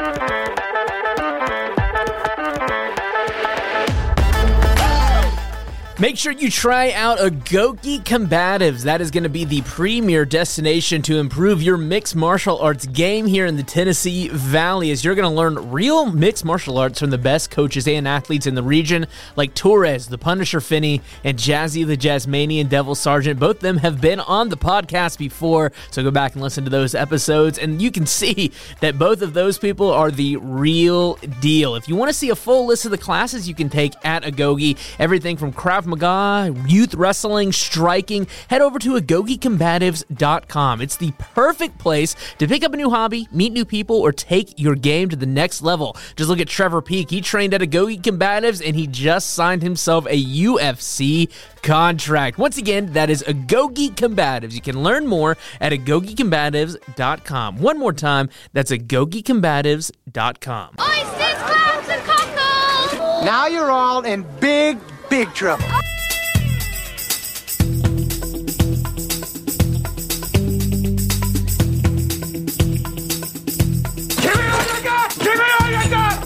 Make sure you try out Agoge Combatives. That is going to be the premier destination to improve your mixed martial arts game here in the Tennessee Valley, as you're going to learn real mixed martial arts from the best coaches and athletes in the region, like Torres, the Punisher Finney, and Jazzy the Jasmanian Devil Sergeant. Both of them have been on the podcast before, so go back and listen to those episodes, and you can see that both of those people are the real deal. If you want to see a full list of the classes you can take at Agoge, everything from Krav Maga, youth wrestling, striking, head over to AgogeCombatives.com. It's the perfect place to pick up a new hobby, meet new people, or take your game to the next level. Just look at Trevor Peak. He trained at Agoge Combatives, and he just signed himself a UFC contract. Once again, that is Agoge Combatives. You can learn more at AgogeCombatives.com. One more time, that's AgogeCombatives.com. Oysters, clams, and cockles! Now you're all in big trouble. Give me all you got! Give me all you got!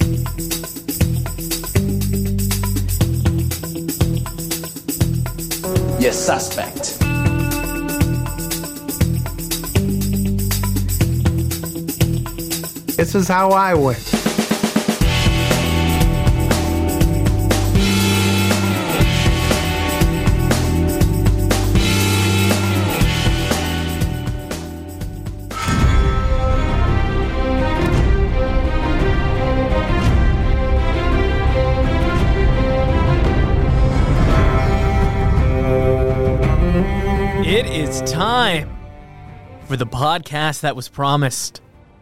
You suspect. This is how I win. It is time for the podcast that was promised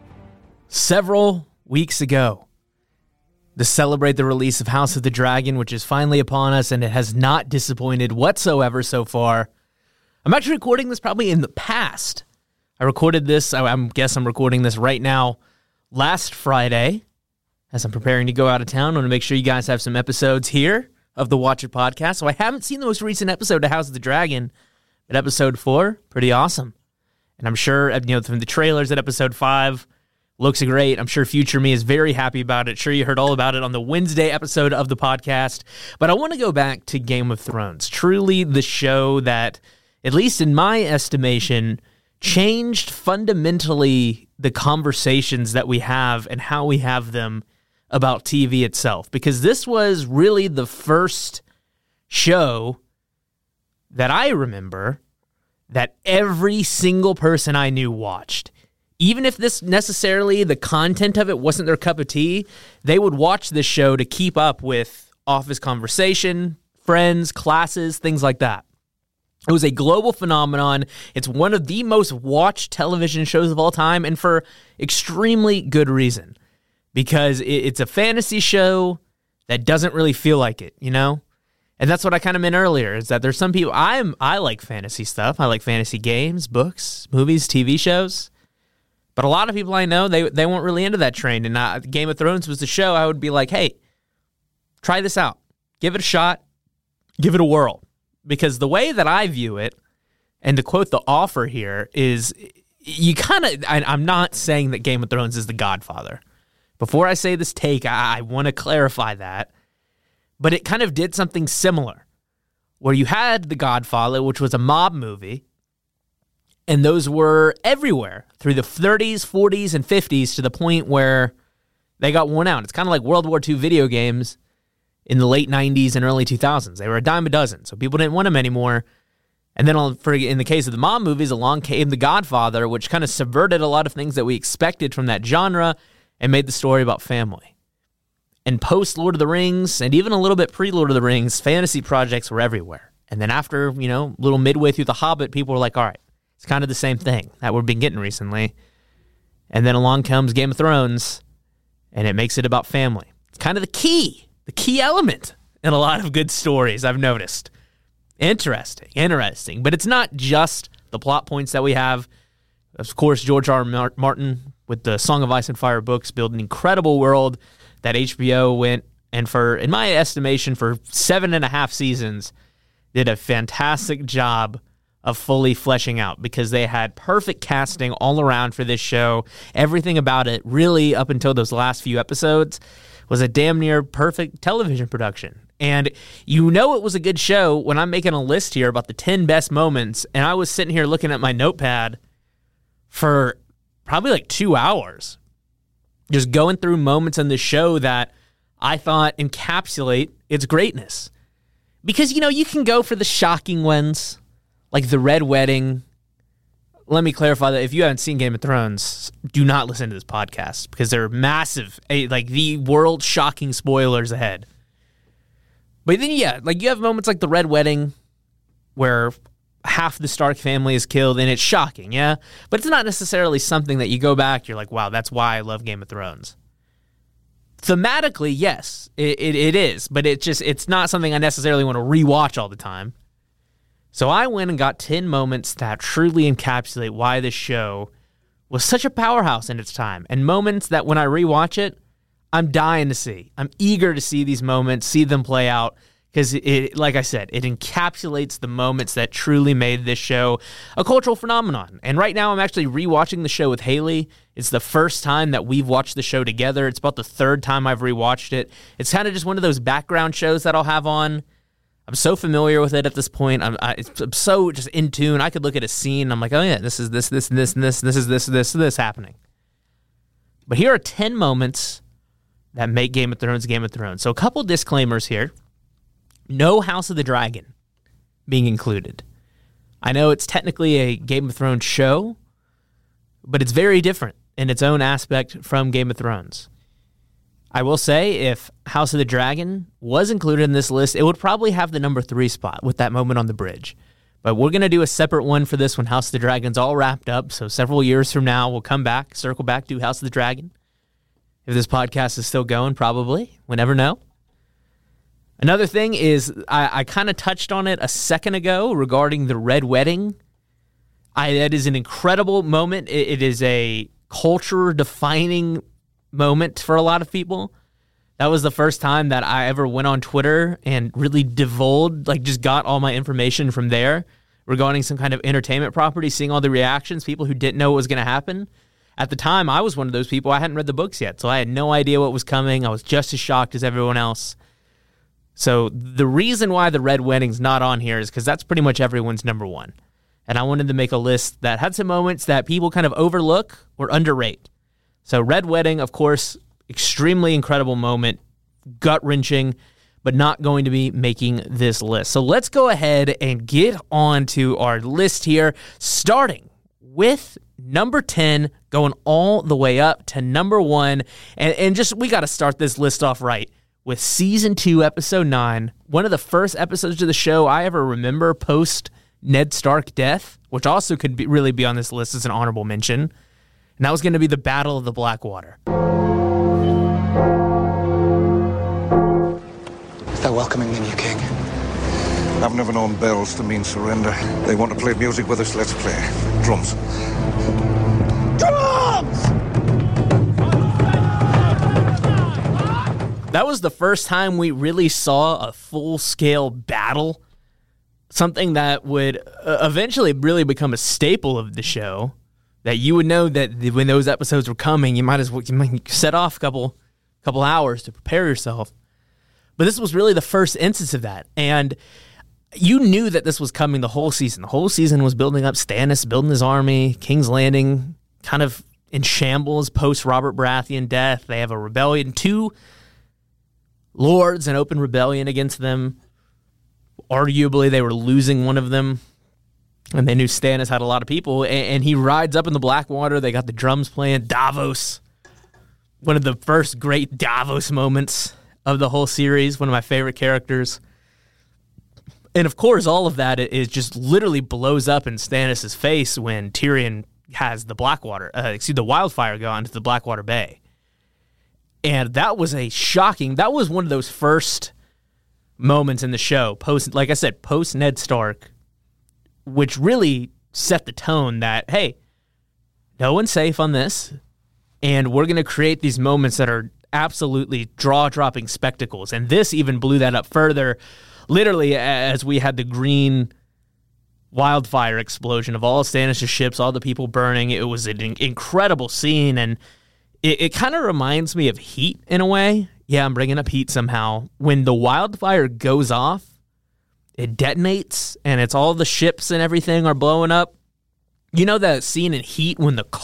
several weeks ago to celebrate the release of House of the Dragon, which is finally upon us, and it has not disappointed whatsoever so far. I'm actually recording this probably in the past. I recorded this, I guess I'm recording this right now, last Friday, as I'm preparing to go out of town. I want to make sure you guys have some episodes here of the Watch It podcast. So I haven't seen the most recent episode of House of the Dragon, but episode 4, pretty awesome. And I'm sure, from the trailers at episode 5, looks great. I'm sure future me is very happy about it. Sure, you heard all about it on the Wednesday episode of the podcast. But I want to go back to Game of Thrones. Truly the show that, at least in my estimation, changed fundamentally the conversations that we have and how we have them about TV itself. Because this was really the first show that I remember that every single person I knew watched. Even if this necessarily, the content of it wasn't their cup of tea, they would watch this show to keep up with office conversation, friends, classes, things like that. It was a global phenomenon. It's one of the most watched television shows of all time, and for extremely good reason. Because it's a fantasy show that doesn't really feel like it, And that's what I kind of meant earlier, is that there's some people, I like fantasy stuff. I like fantasy games, books, movies, TV shows. But a lot of people I know, they weren't really into that train. And Game of Thrones was the show I would be like, hey, try this out. Give it a shot. Give it a whirl. Because the way that I view it, and to quote the offer here, is I'm not saying that Game of Thrones is the Godfather. Before I say this take, I want to clarify that. But it kind of did something similar, where you had The Godfather, which was a mob movie, and those were everywhere through the 30s, 40s, and 50s to the point where they got worn out. It's kind of like World War II video games in the late 90s and early 2000s. They were a dime a dozen, so people didn't want them anymore. And then in the case of the mob movies, along came The Godfather, which kind of subverted a lot of things that we expected from that genre and made the story about family. And post-Lord of the Rings, and even a little bit pre-Lord of the Rings, fantasy projects were everywhere. And then after, little midway through The Hobbit, people were like, all right, it's kind of the same thing that we've been getting recently. And then along comes Game of Thrones, and it makes it about family. It's kind of the key element in a lot of good stories, I've noticed. Interesting. But it's not just the plot points that we have. Of course, George R. R. Martin, with the Song of Ice and Fire books, built an incredible world that HBO went, and in my estimation, for 7.5 seasons, did a fantastic job of fully fleshing out, because they had perfect casting all around for this show. Everything about it, really, up until those last few episodes, was a damn near perfect television production. And you know it was a good show when I'm making a list here about the 10 best moments, and I was sitting here looking at my notepad for probably like 2 hours, just going through moments in the show that I thought encapsulate its greatness. Because, you know, you can go for the shocking ones, like the Red Wedding. Let me clarify that if you haven't seen Game of Thrones, do not listen to this podcast, because they're massive, like the world-shocking spoilers ahead. But then, yeah, like you have moments like the Red Wedding where half the Stark family is killed, and it's shocking, yeah? But it's not necessarily something that you go back, you're like, wow, that's why I love Game of Thrones. Thematically, yes, it is, but it's not something I necessarily want to rewatch all the time. So I went and got 10 moments that truly encapsulate why this show was such a powerhouse in its time, and moments that when I rewatch it, I'm dying to see. I'm eager to see these moments, see them play out, because it, like I said, it encapsulates the moments that truly made this show a cultural phenomenon. And right now I'm actually rewatching the show with Haley. It's the first time that we've watched the show together. It's about the third time I've rewatched it. It's kind of just one of those background shows that I'll have on. I'm so familiar with it at this point. I'm so just in tune. I could look at a scene and I'm like, oh yeah, this is this, and this, and this, this is this happening. But here are 10 moments that make Game of Thrones Game of Thrones. So a couple disclaimers here. No House of the Dragon being included. I know it's technically a Game of Thrones show, but it's very different in its own aspect from Game of Thrones. I will say, if House of the Dragon was included in this list, it would probably have the number 3 spot with that moment on the bridge. But we're going to do a separate one for this when House of the Dragon's all wrapped up. So several years from now, we'll come back, circle back, do House of the Dragon. If this podcast is still going, probably. We'll never know. Another thing is, I kind of touched on it a second ago regarding the Red Wedding. That is an incredible moment. It is a culture-defining moment for a lot of people. That was the first time that I ever went on Twitter and really divulged, like just got all my information from there regarding some kind of entertainment property, seeing all the reactions, people who didn't know what was going to happen. At the time, I was one of those people. I hadn't read the books yet, so I had no idea what was coming. I was just as shocked as everyone else. So the reason why the Red Wedding's not on here is because that's pretty much everyone's number one. And I wanted to make a list that had some moments that people kind of overlook or underrate. So Red Wedding, of course, extremely incredible moment, gut-wrenching, but not going to be making this list. So let's go ahead and get on to our list here, starting with number 10, going all the way up to number 1. And just, we got to start this list off right with Season 2, Episode 9, one of the first episodes of the show I ever remember post Ned Stark death, which also could really be on this list as an honorable mention. And that was going to be the Battle of the Blackwater. They're welcoming the new king. I've never known bells to mean surrender. They want to play music with us, let's play. Drums. Drums! That was the first time we really saw a full-scale battle, something that would eventually really become a staple of the show, that you would know that when those episodes were coming, you might set off a couple hours to prepare yourself. But this was really the first instance of that, and you knew that this was coming the whole season. The whole season was building up Stannis, building his army, King's Landing, kind of in shambles post-Robert Baratheon death. They have a rebellion, 2 lords, an open rebellion against them. Arguably, they were losing one of them, and they knew Stannis had a lot of people, and he rides up in the Blackwater. They got the drums playing. Davos, one of the first great Davos moments of the whole series, one of my favorite characters. And of course, all of that is just literally blows up in Stannis' face when Tyrion has the the wildfire go onto the Blackwater Bay. And that was that was one of those first moments in the show, like I said, post Ned Stark, which really set the tone that, hey, no one's safe on this, and we're going to create these moments that are absolutely jaw-dropping spectacles. And this even blew that up further, literally, as we had the green wildfire explosion of all Stannis' ships, all the people burning. It was an incredible scene, and it kind of reminds me of Heat in a way. Yeah, I'm bringing up Heat somehow. When the wildfire goes off, it detonates, and it's all the ships and everything are blowing up. You know that scene in Heat when the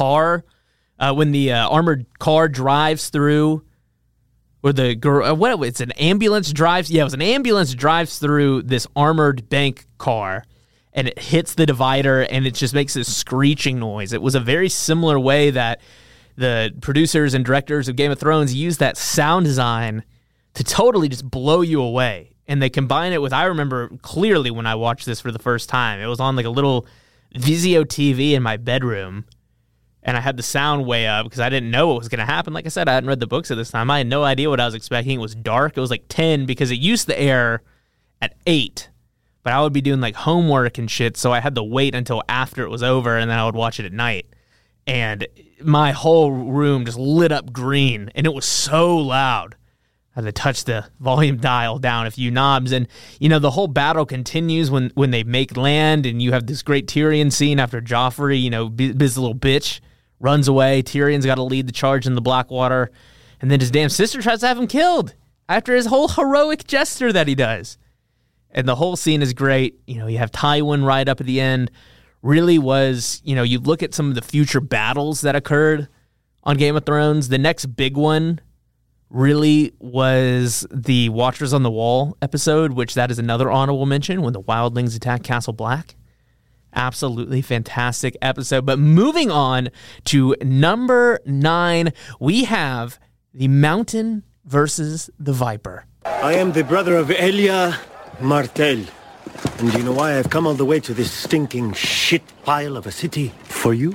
armored car drives through, or it's an ambulance drives? Yeah, it was an ambulance drives through this armored bank car, and it hits the divider, and it just makes this screeching noise. It was a very similar way that the producers and directors of Game of Thrones used that sound design to totally just blow you away. And they combine it with, I remember clearly when I watched this for the first time, it was on like a little Vizio TV in my bedroom, and I had the sound way up because I didn't know what was going to happen. Like I said, I hadn't read the books at this time. I had no idea what I was expecting. It was dark. It was like 10 because it used to air at 8. But I would be doing like homework and shit, so I had to wait until after it was over, and then I would watch it at night. And my whole room just lit up green, and it was so loud. I had to touch the volume dial down a few knobs. And, the whole battle continues when they make land, and you have this great Tyrion scene after Joffrey, this little bitch, runs away. Tyrion's got to lead the charge in the Blackwater. And then his damn sister tries to have him killed after his whole heroic gesture that he does. And the whole scene is great. You have Tywin right up at the end. Really was, you look at some of the future battles that occurred on Game of Thrones. The next big one really was the Watchers on the Wall episode, which that is another honorable mention, when the wildlings attack Castle Black. Absolutely fantastic episode. But moving on to number 9, we have the Mountain versus the Viper. I am the brother of Elia Martell. And do you know why I've come all the way to this stinking shit pile of a city for you?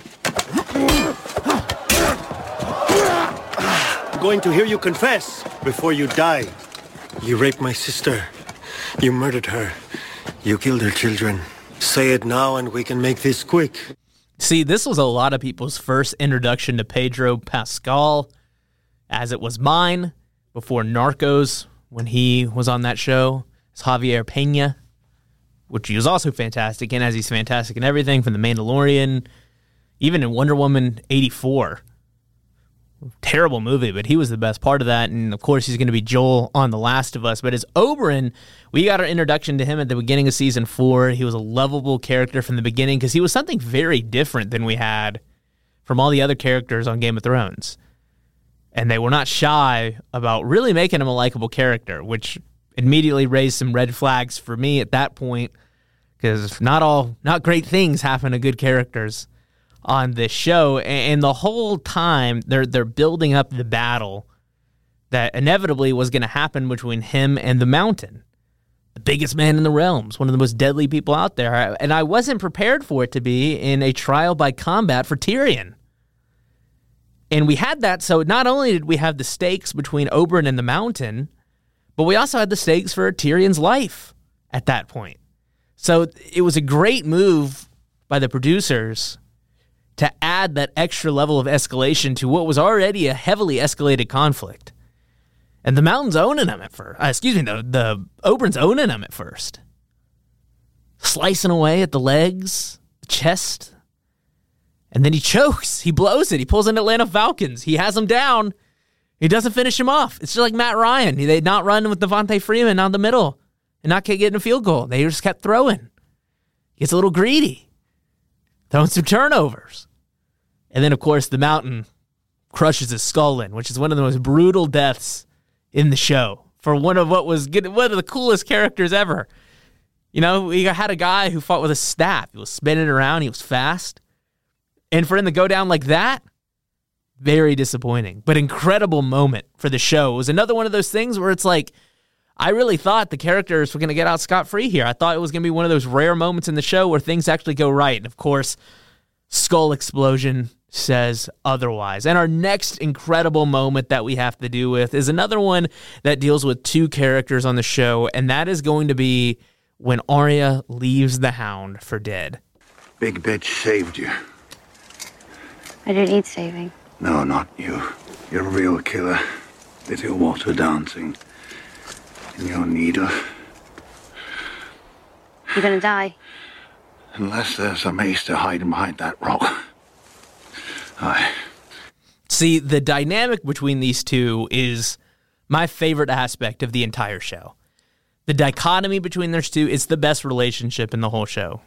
I'm going to hear you confess before you die. You raped my sister. You murdered her. You killed her children. Say it now and we can make this quick. See, this was a lot of people's first introduction to Pedro Pascal, as it was mine before Narcos, when he was on that show. It's Javier Peña, which he was also fantastic in, as he's fantastic in everything from The Mandalorian, even in Wonder Woman 84. Terrible movie, but he was the best part of that. And, of course, he's going to be Joel on The Last of Us. But as Oberyn, we got our introduction to him at the beginning of Season 4. He was a lovable character from the beginning because he was something very different than we had from all the other characters on Game of Thrones. And they were not shy about really making him a likable character, which immediately raised some red flags for me at that point, because not great things happen to good characters on this show. And the whole time they're building up the battle that inevitably was going to happen between him and the Mountain, the biggest man in the realms, one of the most deadly people out there. And I wasn't prepared for it to be in a trial by combat for Tyrion. And we had that, so not only did we have the stakes between Oberyn and the Mountain, but we also had the stakes for Tyrion's life at that point. So it was a great move by the producers to add that extra level of escalation to what was already a heavily escalated conflict. And the Mountain's owning him at first. The Oberyn's owning him at first. Slicing away at the legs, the chest. And then he chokes. He blows it. He pulls in Atlanta Falcons. He has him down. He doesn't finish him off. It's just like Matt Ryan. They not run with Devontae Freeman down the middle and not getting a field goal. They just kept throwing. Gets a little greedy. Throwing some turnovers. And then, of course, the Mountain crushes his skull in, which is one of the most brutal deaths in the show for one of the coolest characters ever. We had a guy who fought with a staff. He was spinning around. He was fast. And for him to go down like that, very disappointing, but incredible moment for the show. It was another one of those things where it's like, I really thought the characters were going to get out scot-free here. I thought it was going to be one of those rare moments in the show where things actually go right. And of course, skull explosion says otherwise. And our next incredible moment that we have to do with is another one that deals with two characters on the show, and that is going to be when Arya leaves the Hound for dead. Big bitch saved you. I don't need saving. No, not you. You're a real killer. With your water dancing. And your needle. You're gonna die. Unless there's a maester hiding behind that rock. Aye. See, the dynamic between these two is my favorite aspect of the entire show. The dichotomy between those two is the best relationship in the whole show.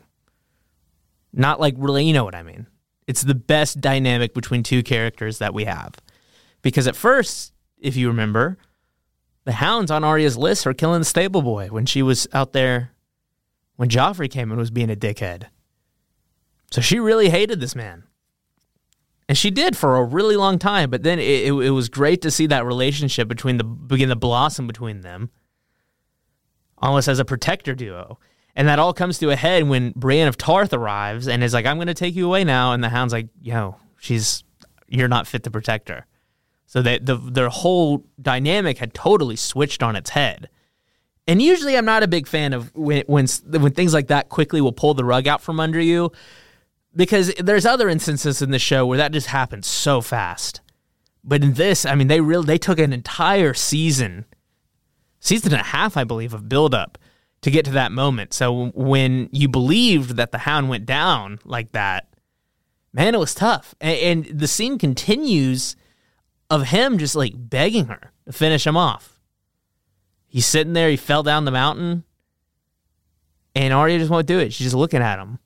Not like really, you know what I mean. It's the best dynamic between two characters that we have. Because at first, if you remember, the hounds on Arya's list are killing the stable boy when she was out there, when Joffrey came and was being a dickhead. So she really hated this man. And she did for a really long time, but then it was great to see that relationship begin to blossom between them, almost as a protector duo. And that all comes to a head when Brienne of Tarth arrives and is like, I'm going to take you away now. And the Hound's like, yo, you're not fit to protect her. So their whole dynamic had totally switched on its head. And usually I'm not a big fan of when things like that quickly will pull the rug out from under you, because there's other instances in the show where that just happens so fast. But in this, I mean, they took an entire season and a half, I believe, of buildup to get to that moment. So when you believed that the Hound went down like that, man, it was tough. And the scene continues of him just like begging her to finish him off. He's sitting there, he fell down the mountain, and Arya just won't do it. She's just looking at him.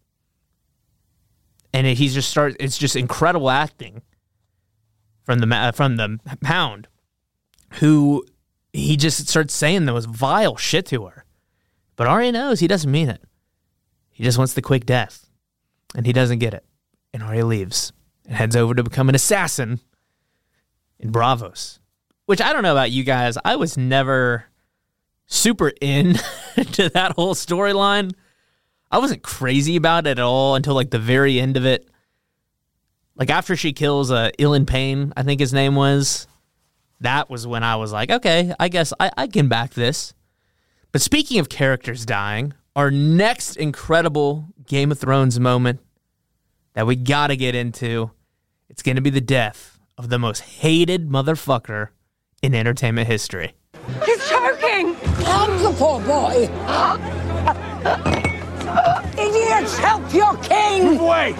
And it's just incredible acting from the Hound, who he just starts saying those vile shit to her. But Arya knows he doesn't mean it. He just wants the quick death, and he doesn't get it. And Arya leaves and heads over to become an assassin in Braavos, which I don't know about you guys. I was never super in to that whole storyline. I wasn't crazy about it at all until like the very end of it. Like after she kills Ilan Payne, I think his name was. That was when I was like, okay, I guess I can back this. But speaking of characters dying, our next incredible Game of Thrones moment that we gotta get into, it's gonna be the death of the most hated motherfucker in entertainment history. He's choking! Help the poor boy! Idiots, help your king! Move away!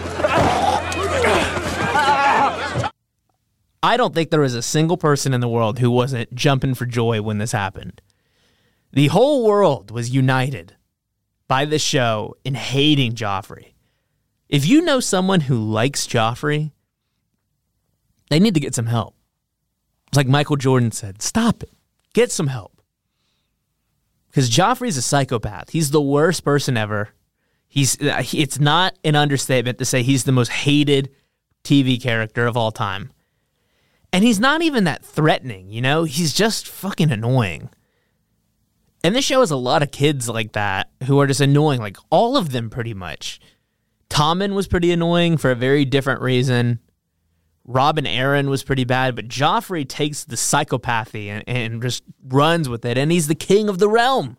I don't think there was a single person in the world who wasn't jumping for joy when this happened. The whole world was united by this show in hating Joffrey. If you know someone who likes Joffrey, they need to get some help. It's like Michael Jordan said, stop it. Get some help. Because Joffrey's a psychopath. He's the worst person ever. It's not an understatement to say he's the most hated TV character of all time. And he's not even that threatening, you know? He's just fucking annoying. And this show has a lot of kids like that who are just annoying, like all of them pretty much. Tommen was pretty annoying for a very different reason. Robb and Aaron was pretty bad, but Joffrey takes the psychopathy and just runs with it, and he's the king of the realm.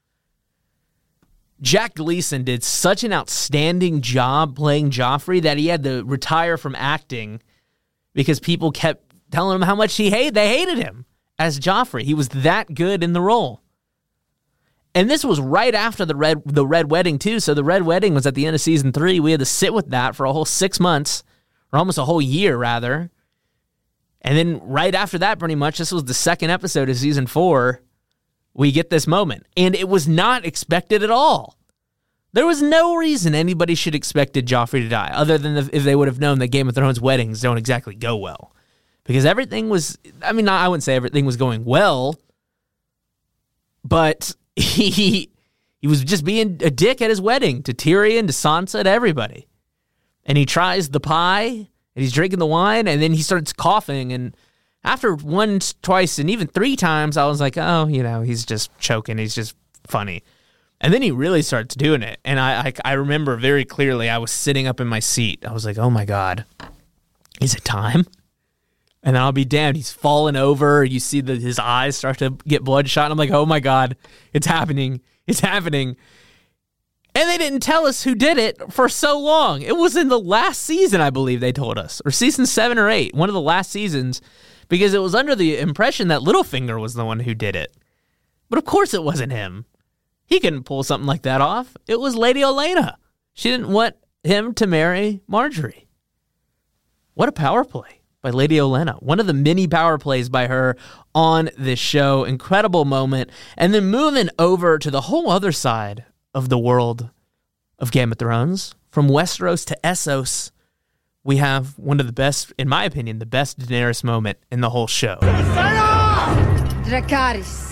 Jack Gleason did such an outstanding job playing Joffrey that he had to retire from acting because people kept telling him how much they hated him as Joffrey. He was that good in the role. And this was right after the Red Wedding, too. So the Red Wedding was at the end of season 3. We had to sit with that for a whole 6 months, or almost a whole year, rather. And then right after that, pretty much, this was the second episode of season 4, we get this moment. And it was not expected at all. There was no reason anybody should expected Joffrey to die, other than if they would have known that Game of Thrones weddings don't exactly go well. Because everything was, I mean, I wouldn't say everything was going well, but he was just being a dick at his wedding to Tyrion, to Sansa, to everybody. And he tries the pie, and he's drinking the wine, and then he starts coughing. And after once, twice, and even 3 times, I was like, oh, you know, he's just choking. He's just funny. And then he really starts doing it. And I remember very clearly, I was sitting up in my seat. I was like, oh, my God. Is it time? And then I'll be damned, he's falling over. You see his eyes start to get bloodshot. And I'm like, oh my God, it's happening. It's happening. And they didn't tell us who did it for so long. It was in the last season, I believe they told us. Or season 7 or 8, one of the last seasons. Because it was under the impression that Littlefinger was the one who did it. But of course it wasn't him. He couldn't pull something like that off. It was Lady Olenna. She didn't want him to marry Marjorie. What a power play by Lady Olenna. One of the many power plays by her on this show. Incredible moment. And then moving over to the whole other side of the world of Game of Thrones, from Westeros to Essos, we have one of the best, in my opinion, the best Daenerys moment in the whole show. Dracarys.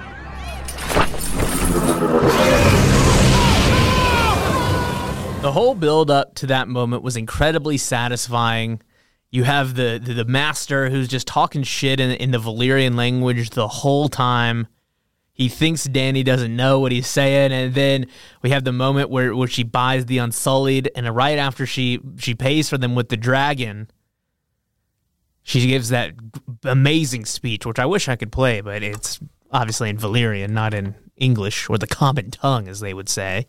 The whole build up to that moment was incredibly satisfying. You have the master who's just talking shit in the Valyrian language the whole time. He thinks Dany doesn't know what he's saying, and then we have the moment where she buys the Unsullied, and right after she pays for them with the dragon, she gives that amazing speech, which I wish I could play, but it's obviously in Valyrian, not in English, or the common tongue, as they would say.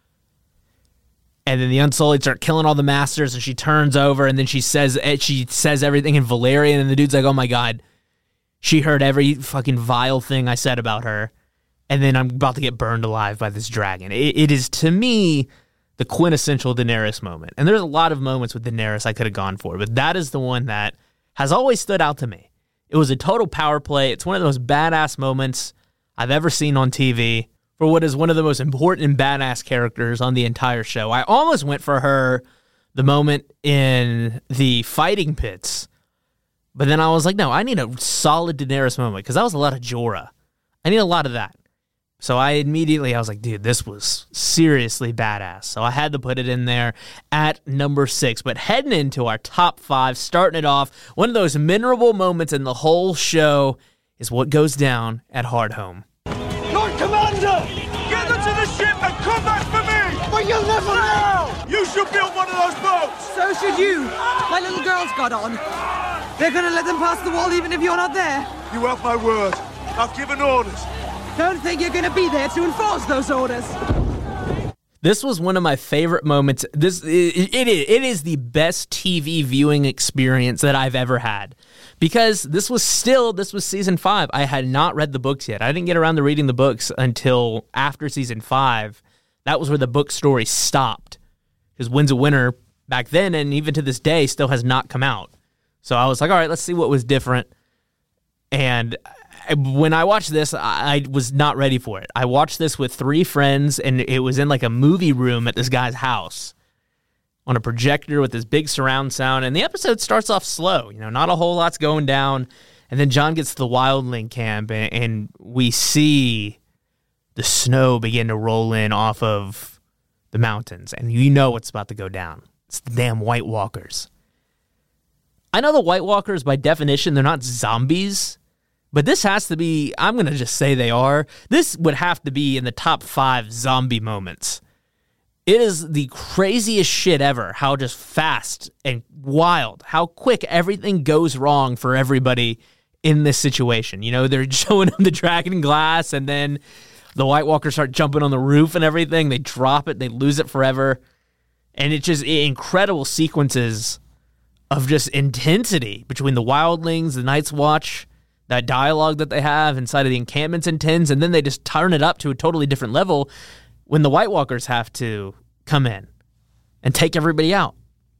And then the Unsullied start killing all the masters, and she turns over, and then she says everything in Valyrian, and the dude's like, oh my God, she heard every fucking vile thing I said about her, and then I'm about to get burned alive by this dragon. It is, to me, the quintessential Daenerys moment. And there's a lot of moments with Daenerys I could have gone for, but that is the one that has always stood out to me. It was a total power play. It's one of the most badass moments I've ever seen on TV for what is one of the most important and badass characters on the entire show. I almost went for her the moment in the fighting pits, but then I was like, no, I need a solid Daenerys moment, because that was a lot of Jorah. I need a lot of that. So I was like, dude, this was seriously badass. So I had to put it in there at number 6. But heading into our top 5, starting it off, one of those memorable moments in the whole show is what goes down at Hardhome. Lord Commander! Get into the ship and come back for me! But you'll never know! You should build one of those boats! So should you. My little girl's got on. They're gonna let them pass the wall even if you're not there. You have my word. I've given orders. Don't think you're gonna be there to enforce those orders. This was one of my favorite moments. It is the best TV viewing experience that I've ever had, because this was season 5. I had not read the books yet. I didn't get around to reading the books until after season 5. That was where the book story stopped, because Winds of Winter back then and even to this day still has not come out. So I was like, all right, let's see what was different. And when I watched this, I was not ready for it. I watched this with 3 friends, and it was in like a movie room at this guy's house on a projector with this big surround sound. And the episode starts off slow. Not a whole lot's going down. And then Jon gets to the wildling camp, and we see the snow begin to roll in off of the mountains. And you know what's about to go down. It's the damn White Walkers. I know the White Walkers, by definition, they're not zombies. But this has to be, I'm going to just say they are. This would have to be in the top 5 zombie moments. It is the craziest shit ever, how just fast and wild, how quick everything goes wrong for everybody in this situation. They're showing them the dragon glass, and then the White Walkers start jumping on the roof and everything. They drop it, they lose it forever. And it's just incredible sequences of just intensity between the wildlings, the Night's Watch, that dialogue that they have inside of the encampments and tins, and then they just turn it up to a totally different level when the White Walkers have to come in and take everybody out.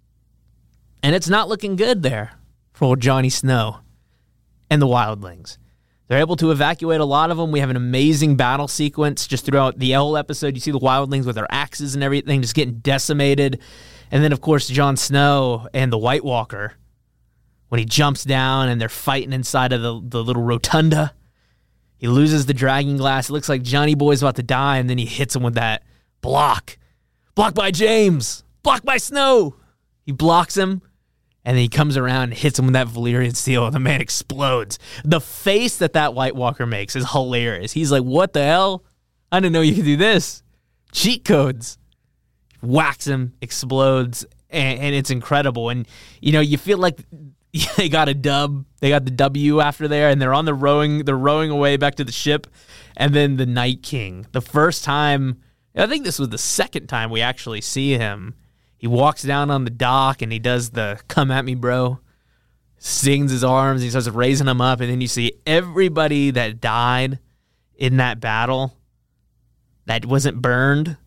And it's not looking good there for old Johnny Snow and the wildlings. They're able to evacuate a lot of them. We have an amazing battle sequence just throughout the whole episode. You see the wildlings with their axes and everything just getting decimated. And then, of course, Jon Snow and the White Walker, when he jumps down and they're fighting inside of the little rotunda. He loses the dragon glass. It looks like Johnny Boy's about to die, and then he hits him with that block. Blocked by James. Blocked by Snow. He blocks him, and then he comes around and hits him with that Valyrian steel, and the man explodes. The face that White Walker makes is hilarious. He's like, what the hell? I didn't know you could do this. Cheat codes. Whacks him, explodes, and it's incredible. And, you feel like they got a dub. They got the W after there, and they're rowing away back to the ship. And then the Night King, the first time, I think this was the second time we actually see him. He walks down on the dock, and he does the "come at me, bro." Sings his arms, he starts raising them up, and then you see everybody that died in that battle that wasn't burned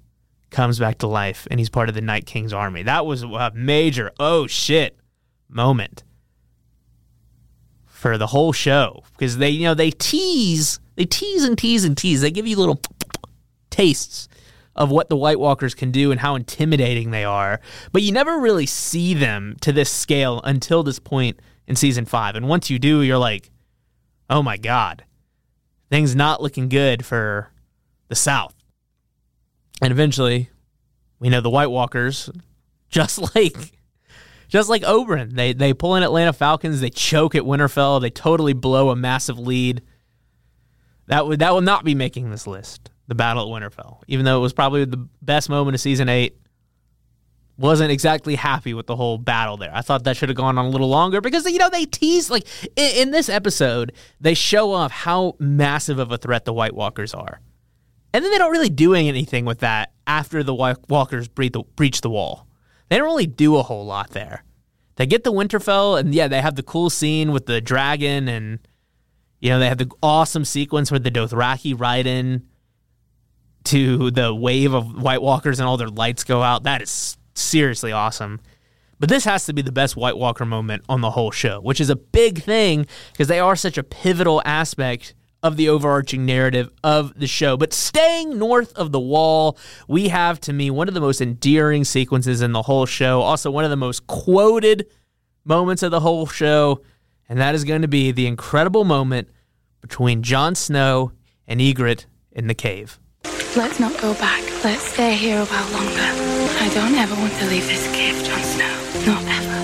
comes back to life and he's part of the Night King's army. That was a major, oh shit, moment for the whole show, because they tease. They give you little tastes of what the White Walkers can do and how intimidating they are, but you never really see them to this scale until this point in season 5. And once you do, you're like, oh my God, things not looking good for the South. And eventually, we know the White Walkers, just like Oberyn, they pull in Atlanta Falcons, they choke at Winterfell, they totally blow a massive lead. That will not be making this list, the battle at Winterfell, even though it was probably the best moment of season 8. Wasn't exactly happy with the whole battle there. I thought that should have gone on a little longer because, they tease, like, in this episode, they show off how massive of a threat the White Walkers are. And then they don't really do anything with that after the White Walkers breach the wall. They don't really do a whole lot there. They get to Winterfell, and yeah, they have the cool scene with the dragon, and they have the awesome sequence where the Dothraki ride in to the wave of White Walkers and all their lights go out. That is seriously awesome. But this has to be the best White Walker moment on the whole show, which is a big thing because they are such a pivotal aspect of the overarching narrative of the show. But staying north of the wall, we have, to me, one of the most endearing sequences in the whole show. Also, one of the most quoted moments of the whole show. And that is going to be the incredible moment between Jon Snow and Ygritte in the cave. Let's not go back. Let's stay here a while longer. I don't ever want to leave this cave, Jon Snow. Not ever.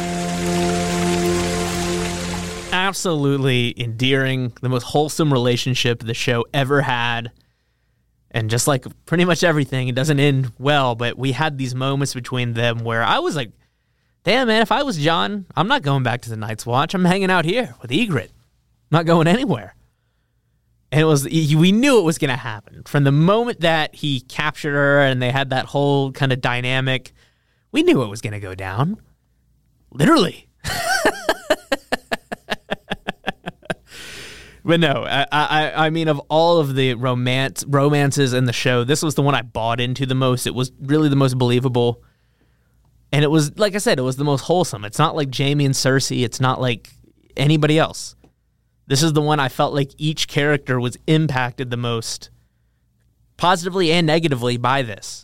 Absolutely endearing, the most wholesome relationship the show ever had. And just like pretty much everything, it doesn't end well, but we had these moments between them where I was like, damn, man, if I was Jon, I'm not going back to the Night's Watch. I'm hanging out here with Ygritte. I'm not going anywhere. And we knew it was going to happen. From the moment that he captured her and they had that whole kind of dynamic, we knew it was going to go down. Literally. But no, I mean, of all of the romances in the show, this was the one I bought into the most. It was really the most believable. And it was, like I said, it was the most wholesome. It's not like Jaime and Cersei. It's not like anybody else. This is the one I felt like each character was impacted the most, positively and negatively, by this.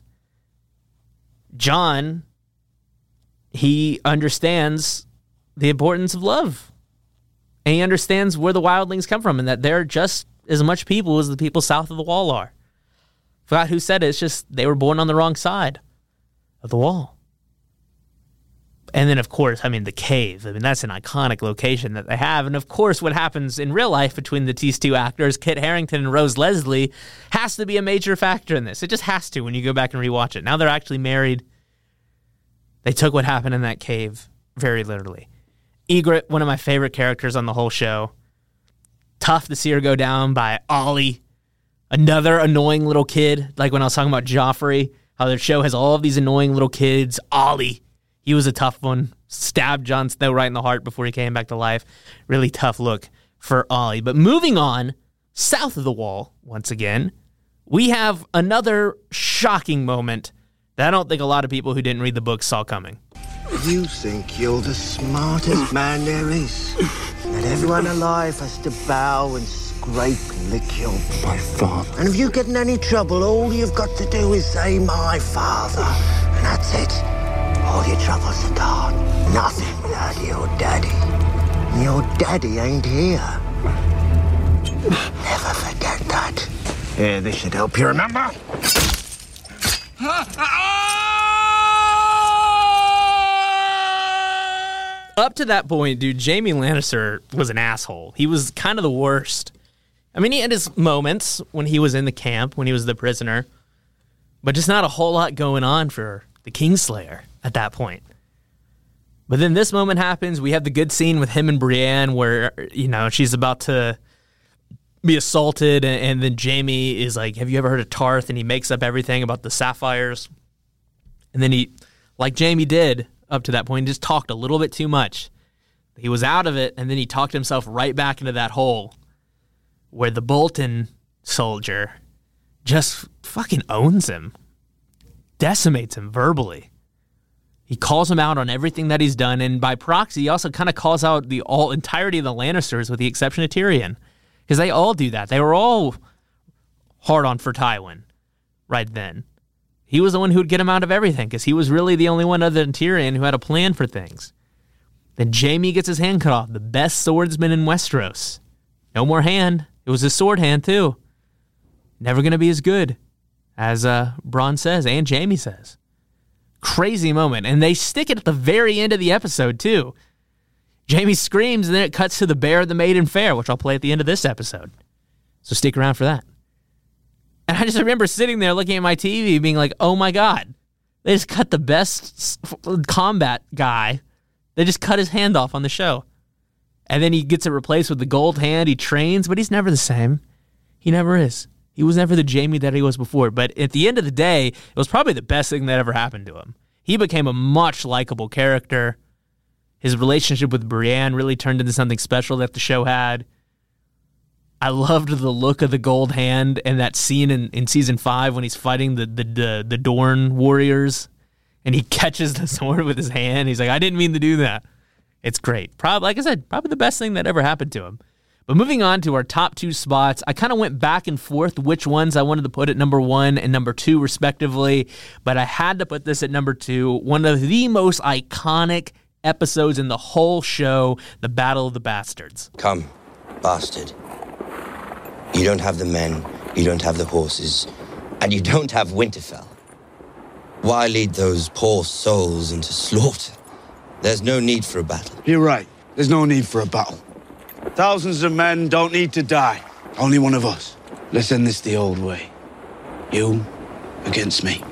Jon, he understands the importance of love. And he understands where the wildlings come from and that they're just as much people as the people south of the wall are. Forgot who said it. It's just they were born on the wrong side of the wall. And then, of course, I mean, the cave. I mean, that's an iconic location that they have. And, of course, what happens in real life between these two actors, Kit Harington and Rose Leslie, has to be a major factor in this. It just has to when you go back and rewatch it. Now they're actually married. They took what happened in that cave very literally. Ygritte, one of my favorite characters on the whole show. Tough to see her go down by Ollie, another annoying little kid. Like when I was talking about Joffrey, how the show has all of these annoying little kids. Ollie, he was a tough one. Stabbed Jon Snow right in the heart before he came back to life. Really tough look for Ollie. But moving on, south of the wall, once again, we have another shocking moment that I don't think a lot of people who didn't read the book saw coming. You think you're the smartest man there is? That everyone alive has to bow and scrape and lick your my father. And if you get in any trouble, all you've got to do is say, my father. And that's it. All your troubles are gone. Nothing without your daddy. And your daddy ain't here. Never forget that. Yeah, this should help you remember. Up to that point, dude, Jaime Lannister was an asshole. He was kind of the worst. I mean, he had his moments when he was in the camp, when he was the prisoner, but just not a whole lot going on for the Kingslayer at that point. But then this moment happens. We have the good scene with him and Brienne where, you know, she's about to be assaulted, and then Jaime is like, have you ever heard of Tarth? And he makes up everything about the sapphires. And then he, like Jaime did up to that point, just talked a little bit too much. He was out of it, and then he talked himself right back into that hole where the Bolton soldier just fucking owns him. decimates him verbally. He calls him out on everything that he's done, and by proxy, he also kind of calls out the entirety of the Lannisters with the exception of Tyrion, because they all do that. They were all hard on for Tywin right then. He was the one who would get him out of everything, because he was really the only one other than Tyrion who had a plan for things. Then Jaime gets his hand cut off, the best swordsman in Westeros. No more hand. It was his sword hand, too. Never going to be as good, as Bronn says, and Jaime says. Crazy moment. And they stick it at the very end of the episode, too. Jaime screams, and then it cuts to the Bear, the Maiden Fair, which I'll play at the end of this episode. So stick around for that. And I just remember sitting there looking at my TV being like, oh my God. They just cut the best combat guy. They just cut his hand off on the show. And then he gets it replaced with the gold hand. He trains, but he's never the same. He never is. He was never the Jaime that he was before. But at the end of the day, it was probably the best thing that ever happened to him. He became a much likable character. His relationship with Brienne really turned into something special that the show had. I loved the look of the gold hand and that scene in season 5 when he's fighting the Dorne warriors and he catches the sword with his hand. He's like, I didn't mean to do that. It's great. Probably, like I said, probably the best thing that ever happened to him. But moving on to our top 2 spots, I kind of went back and forth which ones I wanted to put at number 1 and number 2 respectively, but I had to put this at number 2, one of the most iconic episodes in the whole show, the Battle of the Bastards. Come, bastard. You don't have the men, you don't have the horses, and you don't have Winterfell. Why lead those poor souls into slaughter? There's no need for a battle. You're right. There's no need for a battle. Thousands of men don't need to die. Only one of us. Let's end this the old way. You against me.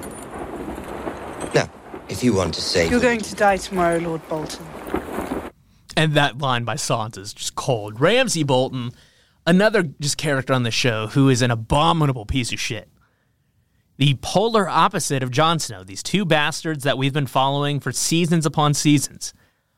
Now, if you want to save... You're going to die tomorrow, Lord Bolton. And that line by Sansa is just cold. Ramsay Bolton, another just character on the show who is an abominable piece of shit. The polar opposite of Jon Snow. These 2 bastards that we've been following for seasons upon seasons.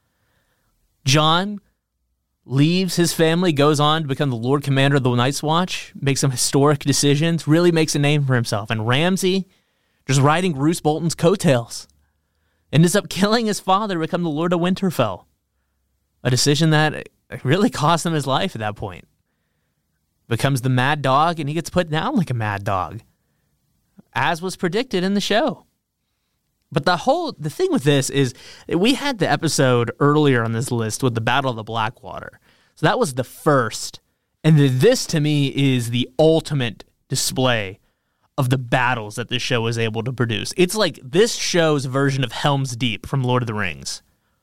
Jon leaves his family, goes on to become the Lord Commander of the Night's Watch, makes some historic decisions, really makes a name for himself. And Ramsay just riding Roose Bolton's coattails. Ends up killing his father to become the Lord of Winterfell. A decision that really cost him his life at that point. Becomes the mad dog, and he gets put down like a mad dog. As was predicted in the show. But the thing with this is we had the episode earlier on this list with the Battle of the Blackwater. So that was the first. And this, to me, is the ultimate display of the battles that this show was able to produce. It's like this show's version of Helm's Deep from Lord of the Rings,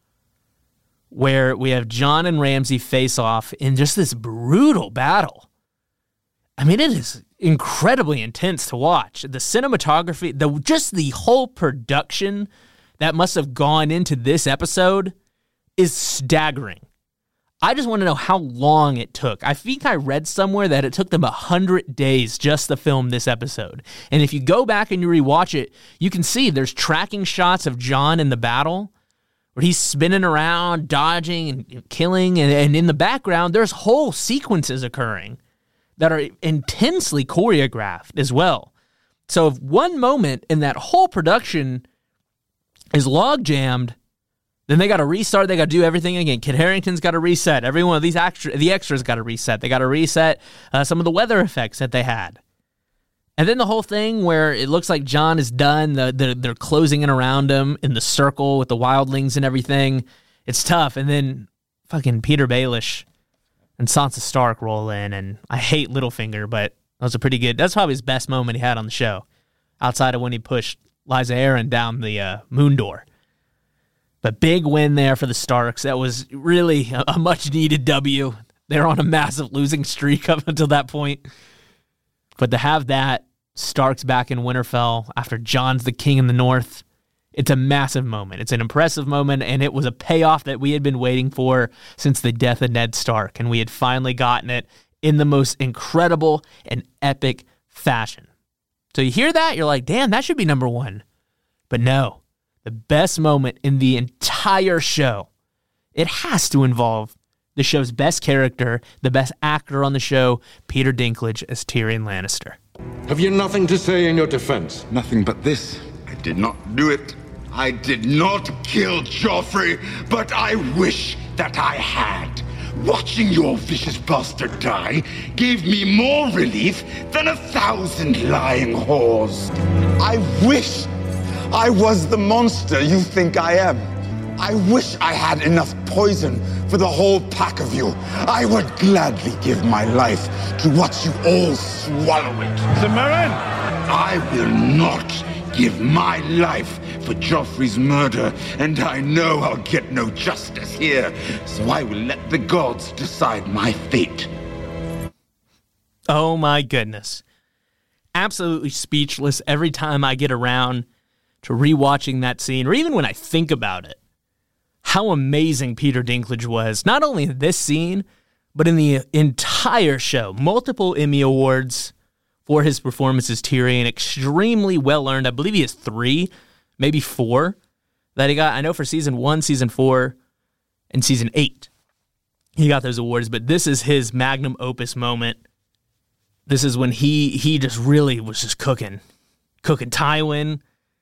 where we have Jon and Ramsay face off in just this brutal battle. I mean, it is incredibly intense to watch. The cinematography, just the whole production that must have gone into this episode is staggering. I just want to know how long it took. I think I read somewhere that it took them 100 days just to film this episode. And if you go back and you rewatch it, you can see there's tracking shots of Jon in the battle where he's spinning around, dodging and killing. And in the background, there's whole sequences occurring that are intensely choreographed as well. So if one moment in that whole production is log-jammed, then they got to restart. They got to do everything again. Kit Harington's got to reset. Every one of these the extras got to reset. They got to reset some of the weather effects that they had. And then the whole thing where it looks like Jon is done. They're closing in around him in the circle with the wildlings and everything. It's tough. And then fucking Peter Baelish and Sansa Stark roll in, and I hate Littlefinger, but that was a pretty good... That's probably his best moment he had on the show, outside of when he pushed Lysa Arryn down the moon door. But big win there for the Starks. That was really a much-needed W. They were on a massive losing streak up until that point. But to have that, Stark's back in Winterfell after Jon's the king in the north, it's a massive moment. It's an impressive moment, and it was a payoff that we had been waiting for since the death of Ned Stark, and we had finally gotten it in the most incredible and epic fashion. So you hear that, you're like, damn, that should be number 1. But no, the best moment in the entire show, it has to involve the show's best character, the best actor on the show, Peter Dinklage as Tyrion Lannister. Have you nothing to say in your defense? Nothing but this. I did not do it. I did not kill Joffrey, but I wish that I had. Watching your vicious bastard die gave me more relief than 1,000 lying whores. I wish I was the monster you think I am. I wish I had enough poison for the whole pack of you. I would gladly give my life to watch you all swallow it. Samarin! I will not give my life for Joffrey's murder, and I know I'll get no justice here, so I will let the gods decide my fate. Oh my goodness. Absolutely speechless every time I get around to rewatching that scene, or even when I think about it. How amazing Peter Dinklage was, not only in this scene, but in the entire show. Multiple Emmy Awards for his performance as Tyrion, extremely well-earned. I believe he has 3, maybe 4 that he got. I know for season 1, season 4, and season 8, he got those awards, but this is his magnum opus moment. This is when he just really was just cooking Tywin,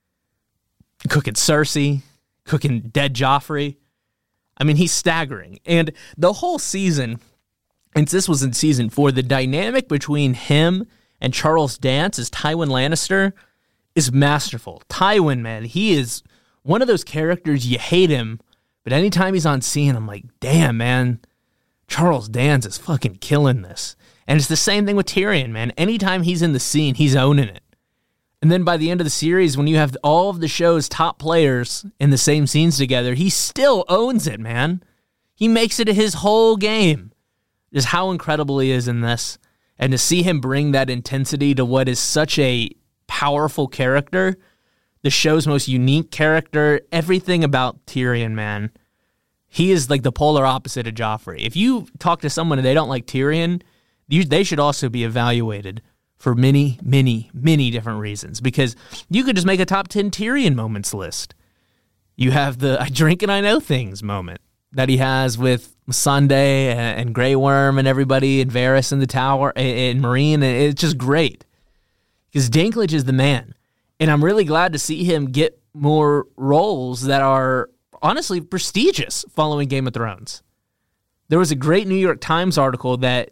cooking Cersei, cooking dead Joffrey. I mean, he's staggering. And the whole season, and this was in season 4, the dynamic between him and Charles Dance as Tywin Lannister is masterful. Tywin, man, he is one of those characters, you hate him, but anytime he's on scene, I'm like, damn, man, Charles Dance is fucking killing this. And it's the same thing with Tyrion, man. Anytime he's in the scene, he's owning it. And then by the end of the series, when you have all of the show's top players in the same scenes together, he still owns it, man. He makes it his whole game. Just how incredible he is in this. And to see him bring that intensity to what is such a powerful character, the show's most unique character, everything about Tyrion, man. He is like the polar opposite of Joffrey. If you talk to someone and they don't like Tyrion, they should also be evaluated for many, many, many different reasons. Because you could just make a top 10 Tyrion moments list. You have the I drink and I know things moment that he has with Sunday and Grey Worm and everybody, and Varys in the tower, and Marine, and it's just great. Because Dinklage is the man. And I'm really glad to see him get more roles that are honestly prestigious following Game of Thrones. There was a great New York Times article that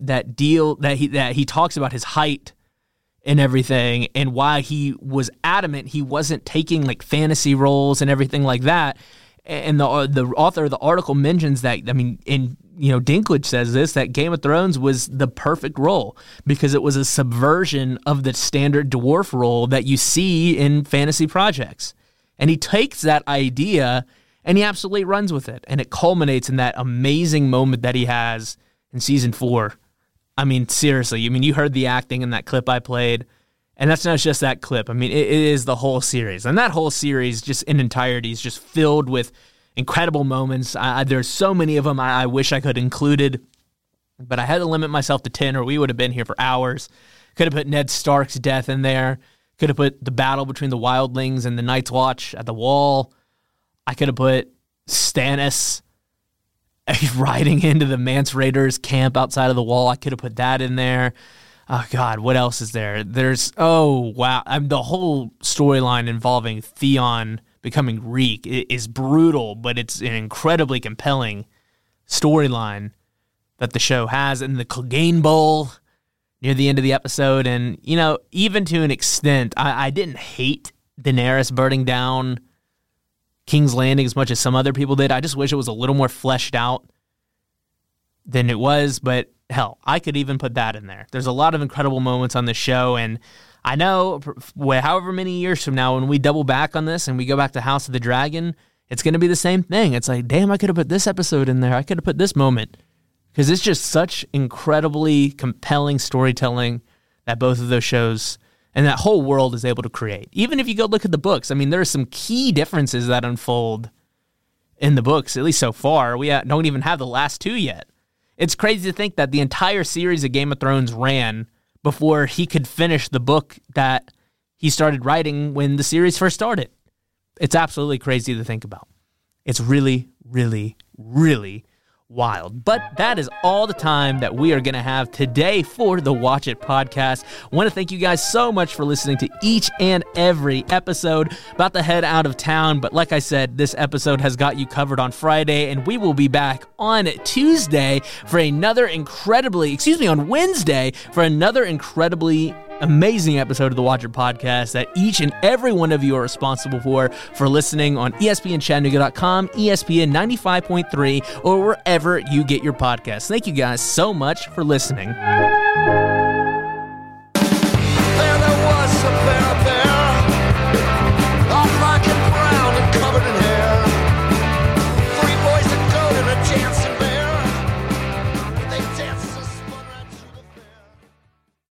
he talks about his height and everything, and why he was adamant he wasn't taking like fantasy roles and everything like that. And the author of the article mentions that, I mean, and Dinklage says this, that Game of Thrones was the perfect role because it was a subversion of the standard dwarf role that you see in fantasy projects. And he takes that idea and he absolutely runs with it. And it culminates in that amazing moment that he has in season 4. I mean, seriously, you heard the acting in that clip I played. And that's not just that clip. I mean, it is the whole series. And that whole series, just in entirety, is just filled with incredible moments. There's so many of them I wish I could have included. But I had to limit myself to 10 or we would have been here for hours. Could have put Ned Stark's death in there. Could have put the battle between the Wildlings and the Night's Watch at the Wall. I could have put Stannis riding into the Mance Raiders camp outside of the Wall. I could have put that in there. Oh, God, what else is there? There's, oh, wow. The whole storyline involving Theon becoming Reek is brutal, but it's an incredibly compelling storyline that the show has. And the Clegane Bowl near the end of the episode. And, even to an extent, I didn't hate Daenerys burning down King's Landing as much as some other people did. I just wish it was a little more fleshed out than it was, but hell, I could even put that in there. There's a lot of incredible moments on this show, and I know however many years from now when we double back on this and we go back to House of the Dragon, it's going to be the same thing. It's like, damn, I could have put this episode in there. I could have put this moment. Because it's just such incredibly compelling storytelling that both of those shows and that whole world is able to create. Even if you go look at the books, I mean, there are some key differences that unfold in the books, at least so far. We don't even have the last 2 yet. It's crazy to think that the entire series of Game of Thrones ran before he could finish the book that he started writing when the series first started. It's absolutely crazy to think about. It's really, really, really wild. But that is all the time that we are going to have today for the Watch It podcast. I want to thank you guys so much for listening to each and every episode. About to head out of town, but like I said, this episode has got you covered on Friday, and we will be back on Tuesday for on Wednesday for another incredibly amazing episode of the Watch It podcast that each and every one of you are responsible for listening on ESPNChattanooga.com, ESPN 95.3, or wherever you get your podcasts. Thank you guys so much for listening.